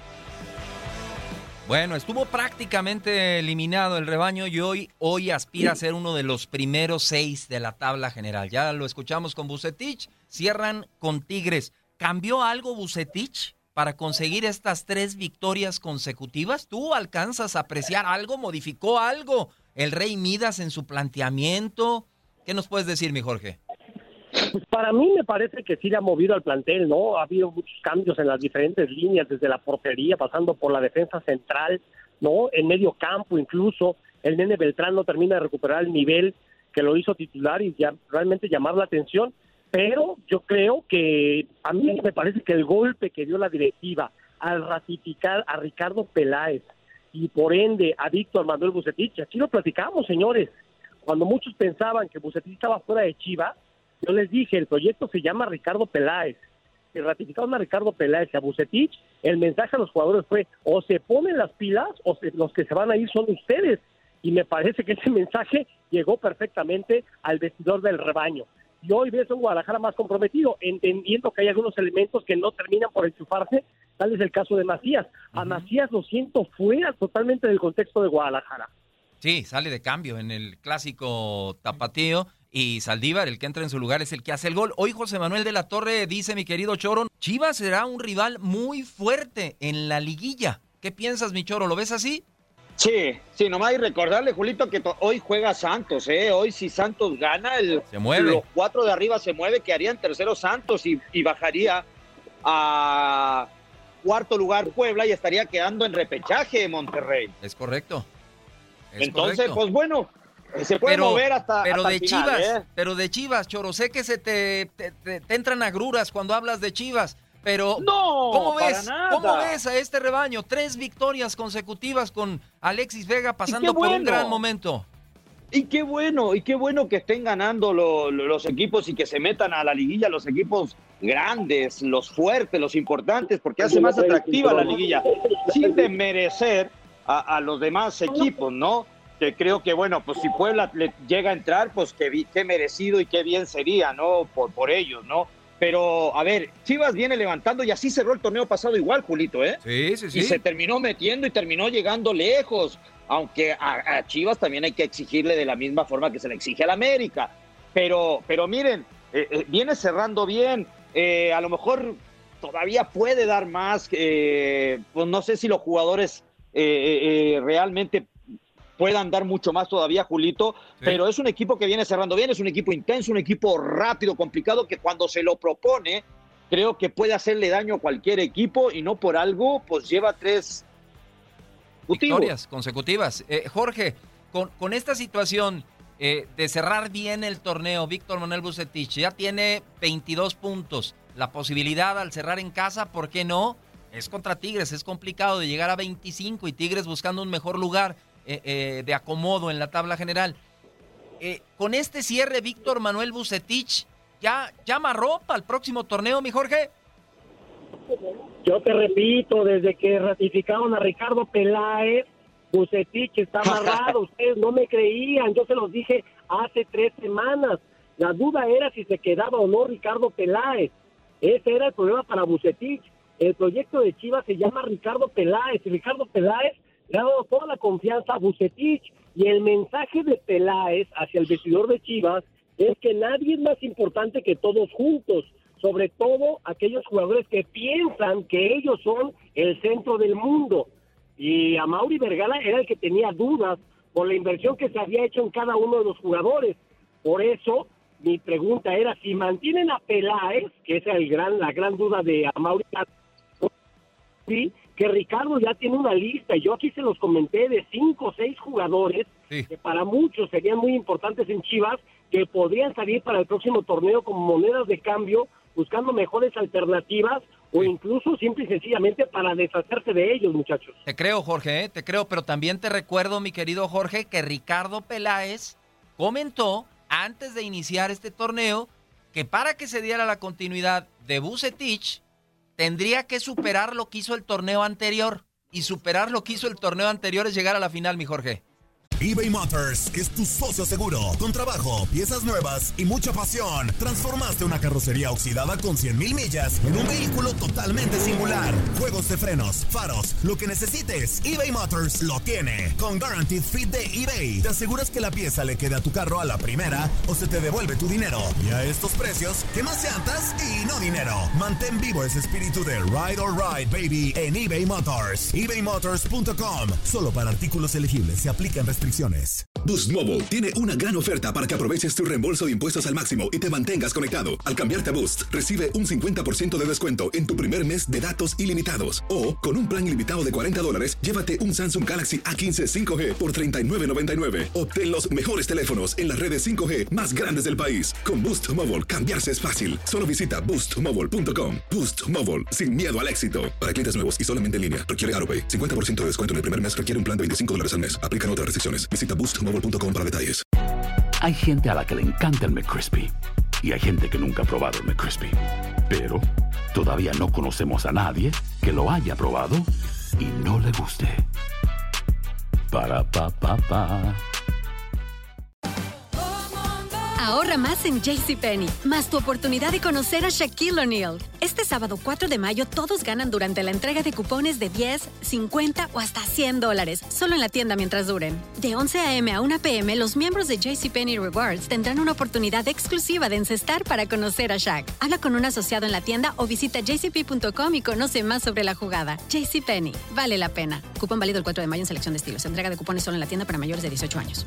Bueno, estuvo prácticamente eliminado el rebaño y hoy, hoy aspira a ser uno de los primeros seis de la tabla general. Ya lo escuchamos con Vucetich, cierran con Tigres. ¿Cambió algo Vucetich para conseguir estas tres victorias consecutivas? ¿Tú alcanzas a apreciar algo? ¿Modificó algo el Rey Midas en su planteamiento? ¿Qué nos puedes decir, mi Jorge? Pues para mí me parece que sí le ha movido al plantel, ¿no? Ha habido muchos cambios en las diferentes líneas, desde la portería, pasando por la defensa central, ¿no? En medio campo incluso. El Nene Beltrán no termina de recuperar el nivel que lo hizo titular y ya realmente llamar la atención. Pero yo creo que a mí me parece que el golpe que dio la directiva al ratificar a Ricardo Peláez y por ende a Víctor Manuel Vucetich, aquí lo platicamos, señores, cuando muchos pensaban que Vucetich estaba fuera de Chivas, yo les dije, el proyecto se llama Ricardo Peláez. Si ratificaron a Ricardo Peláez y a Vucetich, el mensaje a los jugadores fue, o se ponen las pilas o se, los que se van a ir son ustedes. y me parece que ese mensaje llegó perfectamente al vestidor del rebaño. Y hoy ves a un Guadalajara más comprometido, entendiendo que hay algunos elementos que no terminan por enchufarse, tal es el caso de Macías. A uh-huh. Macías lo siento fuera totalmente del contexto de Guadalajara. Sí, sale de cambio en el clásico tapatío, y Saldívar, el que entra en su lugar, es el que hace el gol. Hoy José Manuel de la Torre dice, mi querido Choro, Chivas será un rival muy fuerte en la liguilla. ¿Qué piensas, mi Choro? ¿Lo ves así? Sí, sí, nomás y recordarle, Julito, que to- hoy juega Santos, ¿eh? Hoy si Santos gana, el, se mueve. Los cuatro de arriba se mueve, quedaría en tercero Santos y, y bajaría a cuarto lugar Puebla y estaría quedando en repechaje Monterrey. Es correcto. Es Entonces, correcto. pues bueno, se puede pero, mover hasta, pero hasta de el final, Chivas, ¿eh? Pero de Chivas, Choro, sé que se te, te, te, te entran agruras cuando hablas de Chivas. Pero, no, ¿cómo para ves? nada. ¿Cómo ves a este rebaño? Tres victorias consecutivas con Alexis Vega pasando bueno. por un gran momento. Y qué bueno, y qué bueno que estén ganando lo, lo, los equipos y que se metan a la liguilla, los equipos grandes, los fuertes, los importantes, porque hace más atractiva la liguilla, sin desmerecer a, a los demás equipos, ¿no? Que creo que, bueno, pues si Puebla le llega a entrar, pues qué, qué merecido y qué bien sería, ¿no? Por, por ellos, ¿no? Pero, a ver, Chivas viene levantando y así cerró el torneo pasado igual, Julito, ¿eh? Sí, sí, sí. Y se terminó metiendo y terminó llegando lejos, aunque a, a Chivas también hay que exigirle de la misma forma que se le exige al América. Pero, pero miren, eh, eh, viene cerrando bien, eh, a lo mejor todavía puede dar más, eh, pues no sé si los jugadores eh, eh, realmente puedan dar mucho más todavía, Julito, sí. Pero es un equipo que viene cerrando bien, es un equipo intenso, un equipo rápido, complicado, que cuando se lo propone, creo que puede hacerle daño a cualquier equipo y no por algo, pues lleva tres victorias consecutivas. Eh, Jorge, con, con esta situación eh, de cerrar bien el torneo, Víctor Manuel Vucetich ya tiene veintidós puntos. La posibilidad al cerrar en casa, ¿por qué no? Es contra Tigres, es complicado de llegar a veinticinco y Tigres buscando un mejor lugar Eh, eh, de acomodo en la tabla general. Eh, con este cierre, Víctor Manuel Vucetich ya llama ropa al próximo torneo, mi Jorge. Yo te repito, desde que ratificaron a Ricardo Peláez, Vucetich está amarrado. Ustedes no me creían, yo se los dije hace tres semanas. La duda era si se quedaba o no Ricardo Peláez. Ese era el problema para Vucetich. El proyecto de Chivas se llama Ricardo Peláez y Ricardo Peláez le ha dado toda la confianza a Vucetich, y el mensaje de Peláez hacia el vestidor de Chivas es que nadie es más importante que todos juntos, sobre todo aquellos jugadores que piensan que ellos son el centro del mundo. Y Amaury Vergara era el que tenía dudas por la inversión que se había hecho en cada uno de los jugadores. Por eso mi pregunta era si mantienen a Peláez, que es el gran, la gran duda de Amaury, sí, que Ricardo ya tiene una lista, yo aquí se los comenté, de cinco o seis jugadores, sí, que para muchos serían muy importantes en Chivas, que podrían salir para el próximo torneo como monedas de cambio, buscando mejores alternativas, o incluso simple y sencillamente para deshacerse de ellos, muchachos. Te creo, Jorge, ¿eh? te creo, pero también te recuerdo, mi querido Jorge, que Ricardo Peláez comentó antes de iniciar este torneo que para que se diera la continuidad de Vucetich, tendría que superar lo que hizo el torneo anterior. Y superar lo que hizo el torneo anterior es llegar a la final, mi Jorge. eBay Motors es tu socio seguro. Con trabajo, piezas nuevas y mucha pasión, transformaste una carrocería oxidada con cien mil millas en un vehículo totalmente singular. Juegos de frenos, faros, lo que necesites, eBay Motors lo tiene. Con Guaranteed Fit de eBay, te aseguras que la pieza le quede a tu carro a la primera o se te devuelve tu dinero. Y a estos precios, ¿qué más llantas y no dinero? Mantén vivo ese espíritu de Ride or Ride, baby, en eBay Motors. ebay motors punto com. Solo para artículos elegibles se aplican restricciones. Boost Mobile tiene una gran oferta para que aproveches tu reembolso de impuestos al máximo y te mantengas conectado. Al cambiarte a Boost, recibe un cincuenta por ciento de descuento en tu primer mes de datos ilimitados. O, con un plan ilimitado de cuarenta dólares, llévate un Samsung Galaxy A quince cinco G por treinta y nueve noventa y nueve. Obtén los mejores teléfonos en las redes cinco G más grandes del país. Con Boost Mobile, cambiarse es fácil. Solo visita boost mobile punto com. Boost Mobile, sin miedo al éxito. Para clientes nuevos y solamente en línea, requiere AutoPay. cincuenta por ciento de descuento en el primer mes requiere un plan de veinticinco dólares al mes. Aplican otras restricciones. Visita boost mobile punto com para detalles. Hay gente a la que le encanta el McCrispy y hay gente que nunca ha probado el McCrispy. Pero todavía no conocemos a nadie que lo haya probado y no le guste. Para, pa, pa, pa. Ahorra más en JCPenney, más tu oportunidad de conocer a Shaquille O'Neal. Este sábado cuatro de mayo todos ganan durante la entrega de cupones de diez, cincuenta o hasta cien dólares, solo en la tienda mientras duren. De once a eme a una pe eme, los miembros de JCPenney Rewards tendrán una oportunidad exclusiva de encestar para conocer a Shaq. Habla con un asociado en la tienda o visita j c p punto com y conoce más sobre la jugada. JCPenney, vale la pena. Cupón válido el cuatro de mayo en selección de estilos. Entrega de cupones solo en la tienda para mayores de dieciocho años.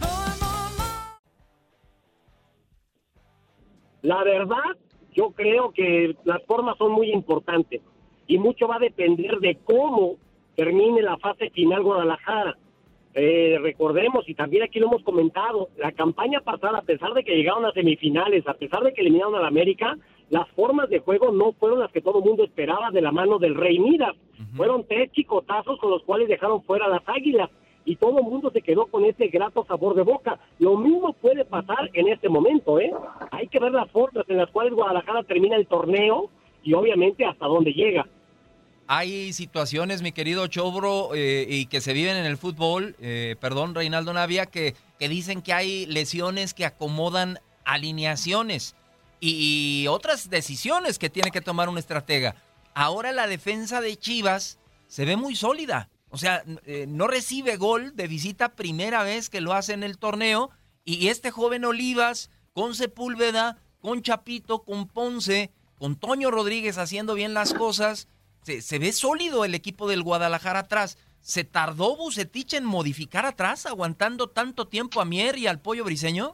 La verdad, yo creo que las formas son muy importantes y mucho va a depender de cómo termine la fase final Guadalajara. Eh, recordemos, y también aquí lo hemos comentado, la campaña pasada, a pesar de que llegaron a semifinales, a pesar de que eliminaron a la América, las formas de juego no fueron las que todo el mundo esperaba de la mano del Rey Midas. Uh-huh. Fueron tres chicotazos con los cuales dejaron fuera a las Águilas. Y todo el mundo se quedó con ese grato sabor de boca. Lo mismo puede pasar en este momento, ¿eh? Hay que ver las formas en las cuales Guadalajara termina el torneo y obviamente hasta dónde llega. Hay situaciones, mi querido Chobro, eh, y que se viven en el fútbol, eh, perdón, Reinaldo Navia, que, que dicen que hay lesiones que acomodan alineaciones y, y otras decisiones que tiene que tomar un estratega. Ahora la defensa de Chivas se ve muy sólida. O sea, eh, no recibe gol de visita, primera vez que lo hace en el torneo, y este joven Olivas, con Sepúlveda, con Chapito, con Ponce, con Toño Rodríguez haciendo bien las cosas, se, se ve sólido el equipo del Guadalajara atrás. ¿Se tardó Vucetich en modificar atrás, aguantando tanto tiempo a Mier y al Pollo Briseño?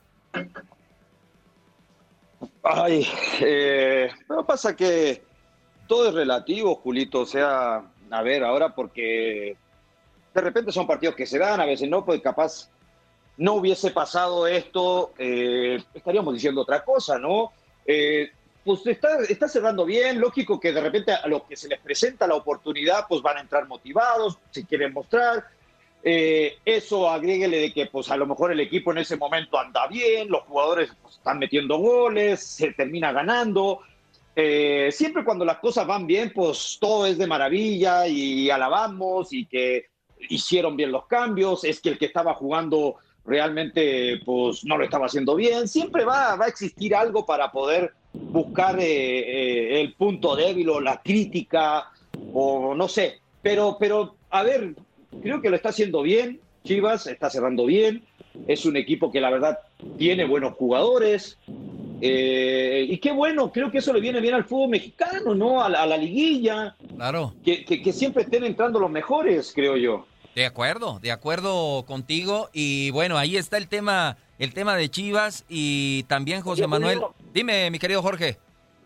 Ay, eh, lo que pasa es que todo es relativo, Julito, o sea, a ver, ahora porque de repente son partidos que se dan, a veces no, pues capaz no hubiese pasado esto, eh, estaríamos diciendo otra cosa, ¿no? Eh, pues está, está cerrando bien, lógico que de repente a los que se les presenta la oportunidad, pues van a entrar motivados, si quieren mostrar, eh, eso agréguele de que pues a lo mejor el equipo en ese momento anda bien, los jugadores pues, están metiendo goles, se termina ganando. Eh, siempre cuando las cosas van bien, pues todo es de maravilla y alabamos y que hicieron bien los cambios, es que el que estaba jugando realmente pues no lo estaba haciendo bien. Siempre va, va a existir algo para poder buscar eh, eh, el punto débil o la crítica o no sé, pero, pero a ver, creo que lo está haciendo bien. Chivas está cerrando bien, es un equipo que la verdad tiene buenos jugadores. Eh, y qué bueno, creo que eso le viene bien al fútbol mexicano, ¿no? A la, a la liguilla. Claro. Que, que, que siempre estén entrando los mejores, creo yo. De acuerdo, de acuerdo contigo. Y bueno, ahí está el tema, el tema de Chivas y también José Manuel. Dime, mi querido Jorge.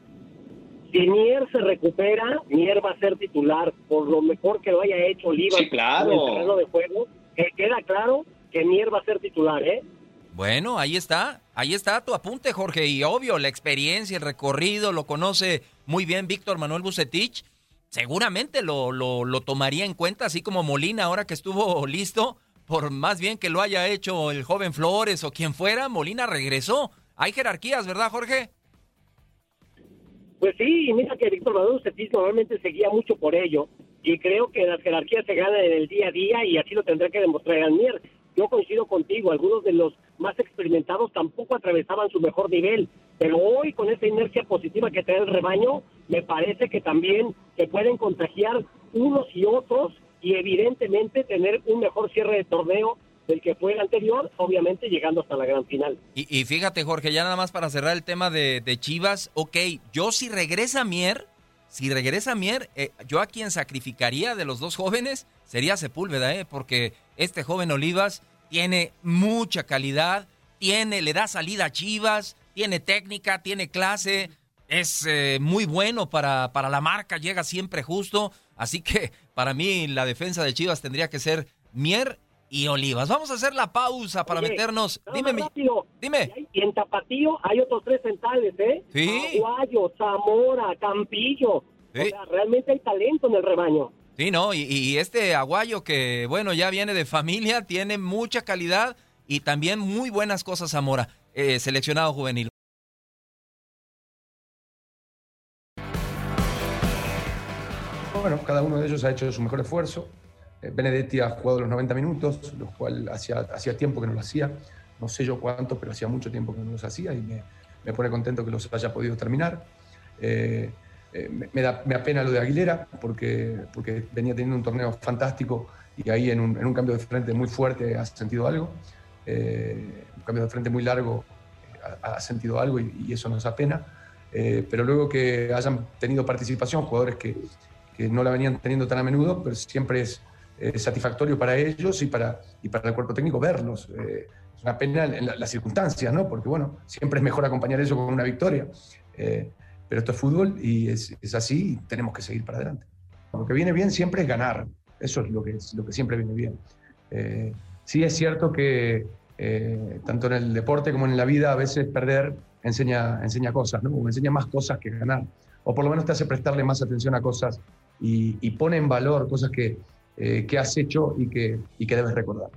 Si Mier se recupera, Mier va a ser titular, por lo mejor que lo haya hecho Olivas. Sí, claro. En el terreno de juego, que queda claro que Mier va a ser titular, ¿eh? Bueno, ahí está, ahí está tu apunte, Jorge, y obvio, la experiencia, el recorrido, lo conoce muy bien Víctor Manuel Vucetich, seguramente lo, lo, lo tomaría en cuenta, así como Molina ahora que estuvo listo, por más bien que lo haya hecho el joven Flores o quien fuera, Molina regresó. Hay jerarquías, ¿verdad, Jorge? Pues sí, mira que Víctor Manuel Vucetich normalmente seguía mucho por ello, y creo que las jerarquías se ganan en el día a día, y así lo tendrá que demostrar el Mier. Yo coincido contigo, algunos de los más experimentados tampoco atravesaban su mejor nivel, pero hoy con esa inercia positiva que trae el rebaño, me parece que también se pueden contagiar unos y otros y evidentemente tener un mejor cierre de torneo del que fue el anterior, obviamente llegando hasta la gran final. Y, y fíjate, Jorge, ya nada más para cerrar el tema de, de Chivas, ok, yo si regresa Mier, si regresa Mier, eh, yo a quien sacrificaría de los dos jóvenes sería Sepúlveda, eh, porque este joven Olivas tiene mucha calidad, tiene, le da salida a Chivas, tiene técnica, tiene clase, es eh, muy bueno para, para la marca, llega siempre justo, así que para mí la defensa de Chivas tendría que ser Mier y Olivas. Vamos a hacer la pausa para Oye, meternos. Dime, mi... dime. Y, hay, y en Tapatío hay otros tres centrales, ¿eh? Sí. Aguayo, Zamora, Campillo. Sí. O sea, realmente hay talento en el rebaño. Sí, no, y, y este Aguayo que, bueno, ya viene de familia, tiene mucha calidad y también muy buenas cosas Zamora, eh, seleccionado juvenil. Bueno, cada uno de ellos ha hecho su mejor esfuerzo. Eh, Benedetti ha jugado los noventa minutos, lo cual hacía, hacía tiempo que no lo hacía. No sé yo cuánto, pero hacía mucho tiempo que no los hacía y me, me pone contento que los haya podido terminar. Eh, eh, me, me, da, me apena lo de Aguilera porque, porque venía teniendo un torneo fantástico y ahí en un, en un cambio de frente muy fuerte ha sentido algo. Eh, un cambio de frente muy largo ha, ha sentido algo y, y eso nos apena. Eh, pero luego que hayan tenido participación jugadores que, que no la venían teniendo tan a menudo, pero siempre es eh, satisfactorio para ellos y para, y para el cuerpo técnico verlos. Eh, es una pena en la, las circunstancias, ¿no? Porque bueno, siempre es mejor acompañar eso con una victoria. Eh, pero esto es fútbol y es, es así y tenemos que seguir para adelante. Lo que viene bien siempre es ganar. Eso es lo que, es, lo que siempre viene bien. Eh, sí es cierto que eh, tanto en el deporte como en la vida a veces perder enseña, enseña cosas, ¿no? O enseña más cosas que ganar. O por lo menos te hace prestarle más atención a cosas y, y pone en valor cosas que, eh, que has hecho y que, y que debes recordar.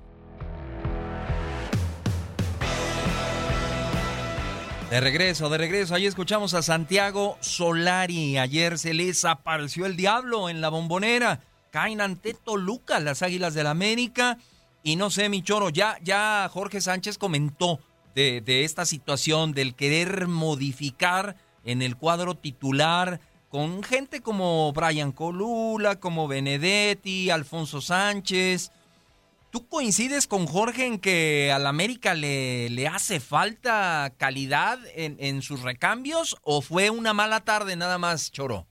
De regreso, de regreso, ahí escuchamos a Santiago Solari. Ayer se les apareció el diablo en la Bombonera. Caen ante Toluca las Águilas del América. Y no sé, mi Choro, ya, ya Jorge Sánchez comentó de, de esta situación del querer modificar en el cuadro titular con gente como Brian Colula, como Benedetti, Alfonso Sánchez. ¿Tú coincides con Jorge en que al América le, le hace falta calidad en, en sus recambios o fue una mala tarde nada más, Choro?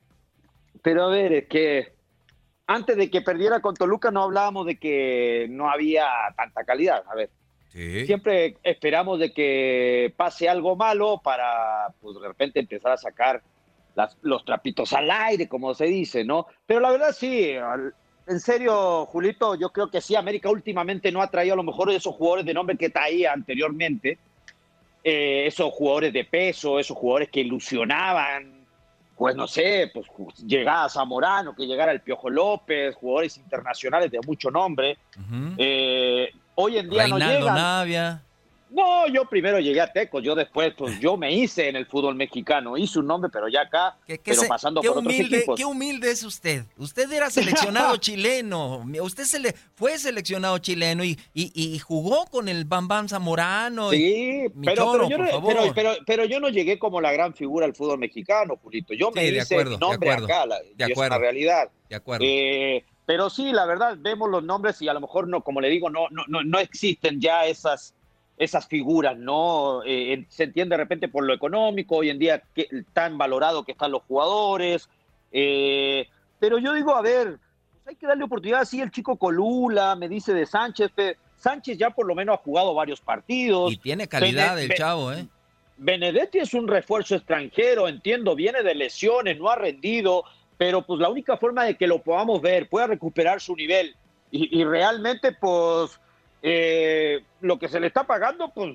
Pero a ver, es que antes de que perdiera con Toluca no hablábamos de que no había tanta calidad. A ver, sí. Siempre esperamos de que pase algo malo para pues, de repente empezar a sacar las, los trapitos al aire, como se dice, ¿no? Pero la verdad sí, al, en serio, Julito, yo creo que sí, América últimamente no ha traído a lo mejor esos jugadores de nombre que traía anteriormente, eh, esos jugadores de peso, esos jugadores que ilusionaban, pues no sé, pues llegara a Zamorano, que llegara el Piojo López, jugadores internacionales de mucho nombre. Uh-huh. eh, hoy en día Reinaldo no llegan. Navia. No, yo primero llegué a Tecos, yo después, pues yo me hice en el fútbol mexicano, hice un nombre, pero ya acá, ¿Qué, qué pero se, pasando por humilde, otros equipos. Qué humilde es usted. Usted era seleccionado chileno, usted se le fue seleccionado chileno y, y, y jugó con el Bam Bam Zamorano. Sí, y, pero, Choro, pero, yo no, pero, pero, pero yo no llegué como la gran figura del fútbol mexicano, Julito. Yo me sí, hice acuerdo, mi nombre acá, la, de acuerdo, es una realidad. De acuerdo. Eh, pero sí, la verdad, vemos los nombres y a lo mejor, no, como le digo, no, no, no, no existen ya esas... esas figuras, ¿no? Eh, se entiende de repente por lo económico, hoy en día que, tan valorado que están los jugadores, eh, pero yo digo, a ver, pues hay que darle oportunidad, sí, el chico Colula, me dice de Sánchez, Sánchez ya por lo menos ha jugado varios partidos. Y tiene calidad Bene, el chavo, ¿eh? Benedetti es un refuerzo extranjero, entiendo, viene de lesiones, no ha rendido, pero pues la única forma de que lo podamos ver, pueda recuperar su nivel, y, y realmente, pues, Eh, lo que se le está pagando, pues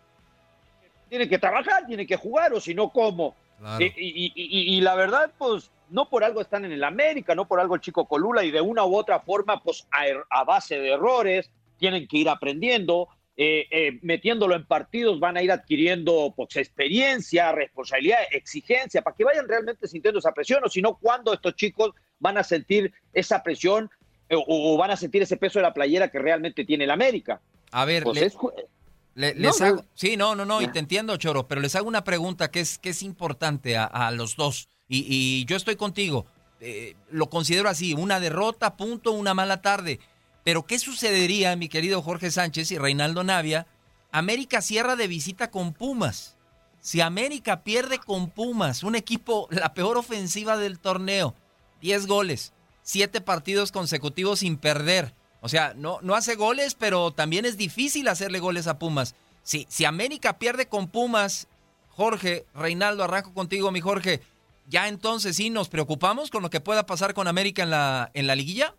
tiene que trabajar, tiene que jugar, o si no, ¿cómo? Claro. Y, y, y, y la verdad, pues no por algo están en el América, no por algo el chico Colula, y de una u otra forma, pues a, a base de errores, tienen que ir aprendiendo, eh, eh, metiéndolo en partidos, van a ir adquiriendo pues experiencia, responsabilidad, exigencia, para que vayan realmente sintiendo esa presión, o si no, ¿cuándo estos chicos van a sentir esa presión o van a sentir ese peso de la playera que realmente tiene el América? A ver, pues le, es, le, les no, hago, no, sí, no, no, no, y te entiendo, Choro, pero les hago una pregunta que es, que es importante a, a los dos, y, y yo estoy contigo, eh, lo considero así, una derrota, punto, una mala tarde, pero ¿qué sucedería, mi querido Jorge Sánchez y Reinaldo Navia? América cierra de visita con Pumas. Si América pierde con Pumas, un equipo, la peor ofensiva del torneo, diez goles, siete partidos consecutivos sin perder. O sea, no, no hace goles, pero también es difícil hacerle goles a Pumas. Si, si América pierde con Pumas, Jorge, Reinaldo, arranco contigo, mi Jorge, ¿ya entonces sí nos preocupamos con lo que pueda pasar con América en la, en la liguilla?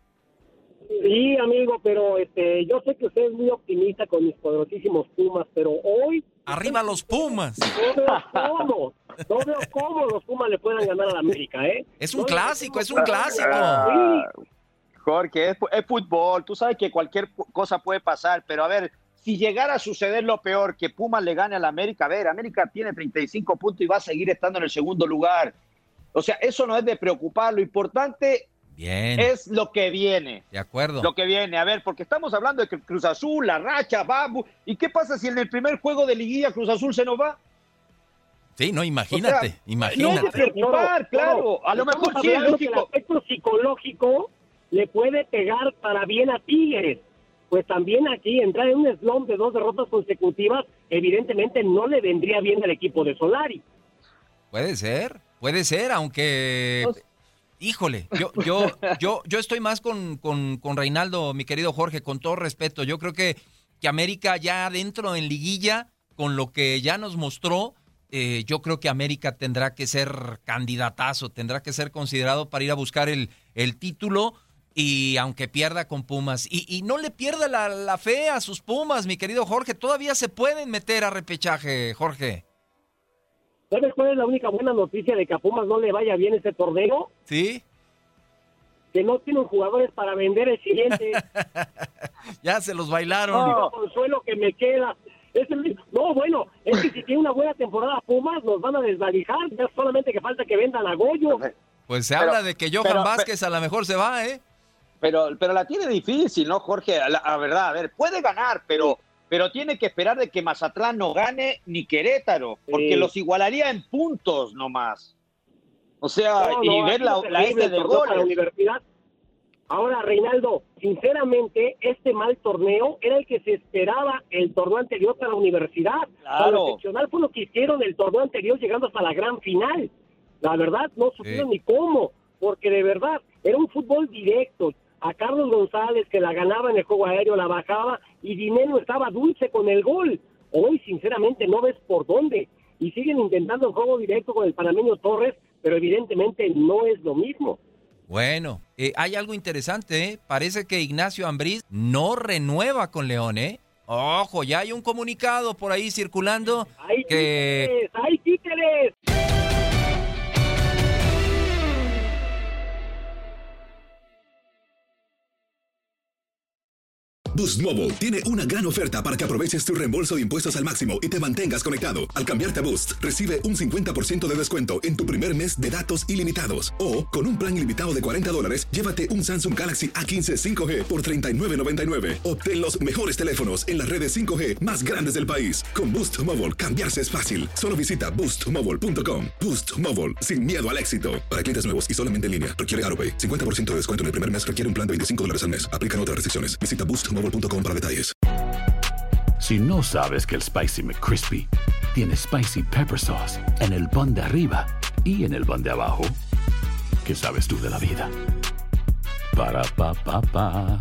Sí, amigo, pero este, yo sé que usted es muy optimista con mis poderosísimos Pumas, pero hoy... ¡Arriba los Pumas! No veo cómo, no veo cómo los Pumas le puedan ganar a la América, ¿eh? Es un no clásico, es un clásico. Sí. Jorge, es, es fútbol, tú sabes que cualquier cosa puede pasar, pero a ver, si llegara a suceder lo peor, que Pumas le gane a la América, a ver, América tiene treinta y cinco puntos y va a seguir estando en el segundo lugar. O sea, eso no es de preocupar, lo importante Bien. Es lo que viene. De acuerdo. Lo que viene. A ver, porque estamos hablando de que Cruz Azul, la racha, va. ¿Y qué pasa si en el primer juego de liguilla Cruz Azul se nos va? Sí, no, imagínate, o sea, imagínate. No hay que preocupar, claro. A lo mejor sí es lógico. El aspecto psicológico le puede pegar para bien a Tigres. Pues también aquí entrar en un slump de dos derrotas consecutivas, evidentemente no le vendría bien al equipo de Solari. Puede ser, puede ser, aunque... Pues... Híjole, yo, yo, yo, yo estoy más con, con, con Reinaldo, mi querido Jorge, con todo respeto. Yo creo que, que América ya adentro en liguilla, con lo que ya nos mostró, eh, yo creo que América tendrá que ser candidatazo, tendrá que ser considerado para ir a buscar el, el título. Y aunque pierda con Pumas, y, y no le pierda la, la fe a sus Pumas, mi querido Jorge, todavía se pueden meter a repechaje, Jorge. ¿Sabes cuál es la única buena noticia de que a Pumas no le vaya bien este torneo? ¿Sí? Que no tienen jugadores para vender el siguiente. Ya se los bailaron. No, consuelo que me queda. Es el... No, bueno, es que si tiene una buena temporada Pumas, nos van a desvalijar. Ya solamente que falta que vendan a Goyo. Pues se pero, habla de que Johan pero, Vázquez pero, a lo mejor se va, ¿eh? Pero, pero la tiene difícil, ¿no, Jorge? La, la verdad, a ver, puede ganar, pero, pero tiene que esperar de que Mazatlán no gane ni Querétaro, porque sí. los igualaría en puntos nomás. O sea, no, no, y ver la, la este de goles. La universidad. Ahora, Reinaldo, sinceramente, este mal torneo era el que se esperaba el torneo anterior para la universidad. Claro. Lo excepcional fue lo que hicieron el torneo anterior llegando hasta la gran final. La verdad, no supieron sí. ni cómo, porque de verdad, era un fútbol directo. A Carlos González, que la ganaba en el juego aéreo, la bajaba, y Dineno estaba dulce con el gol. Hoy, sinceramente, no ves por dónde. Y siguen intentando el juego directo con el panameño Torres, pero evidentemente no es lo mismo. Bueno, eh, hay algo interesante, ¿eh? Parece que Ignacio Ambriz no renueva con León, ¿eh? Ojo, ya hay un comunicado por ahí circulando. ¡Hay que... títeres! ¡Hay títeres! Boost Mobile tiene una gran oferta para que aproveches tu reembolso de impuestos al máximo y te mantengas conectado. Al cambiarte a Boost, recibe un cincuenta por ciento de descuento en tu primer mes de datos ilimitados. O, con un plan ilimitado de cuarenta dólares, llévate un Samsung Galaxy A quince cinco G por treinta y nueve noventa y nueve. Obtén los mejores teléfonos en las redes cinco G más grandes del país. Con Boost Mobile, cambiarse es fácil. Solo visita boost mobile punto com. Boost Mobile, sin miedo al éxito. Para clientes nuevos y solamente en línea, requiere AutoPay. cincuenta por ciento de descuento en el primer mes requiere un plan de veinticinco dólares al mes. Aplican otras restricciones. Visita boost mobile punto com para detalles. Si no sabes que el Spicy McCrispy tiene Spicy Pepper Sauce en el pan de arriba y en el pan de abajo, ¿qué sabes tú de la vida? Para, pa, pa, pa.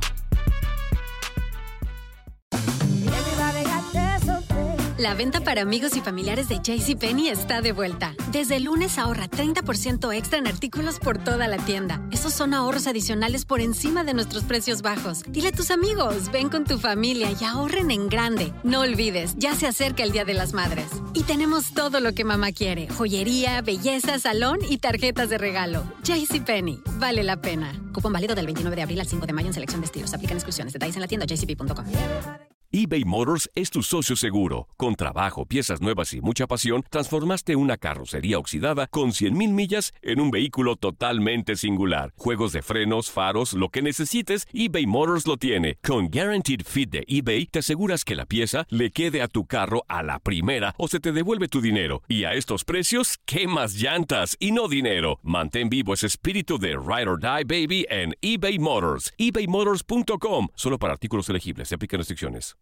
La venta para amigos y familiares de JCPenney está de vuelta. Desde el lunes ahorra treinta por ciento extra en artículos por toda la tienda. Esos son ahorros adicionales por encima de nuestros precios bajos. Dile a tus amigos, ven con tu familia y ahorren en grande. No olvides, ya se acerca el Día de las Madres. Y tenemos todo lo que mamá quiere. Joyería, belleza, salón y tarjetas de regalo. JCPenney, vale la pena. Cupón válido del veintinueve de abril al cinco de mayo en selección de estilos. Aplican exclusiones. Detalles en la tienda j c p punto com. eBay Motors es tu socio seguro. Con trabajo, piezas nuevas y mucha pasión, transformaste una carrocería oxidada con cien mil millas en un vehículo totalmente singular. Juegos de frenos, faros, lo que necesites, eBay Motors lo tiene. Con Guaranteed Fit de eBay, te aseguras que la pieza le quede a tu carro a la primera o se te devuelve tu dinero. Y a estos precios, ¿qué más llantas y no dinero? Mantén vivo ese espíritu de Ride or Die, baby, en eBay Motors. ebay motors punto com. Solo para artículos elegibles. Se aplican restricciones.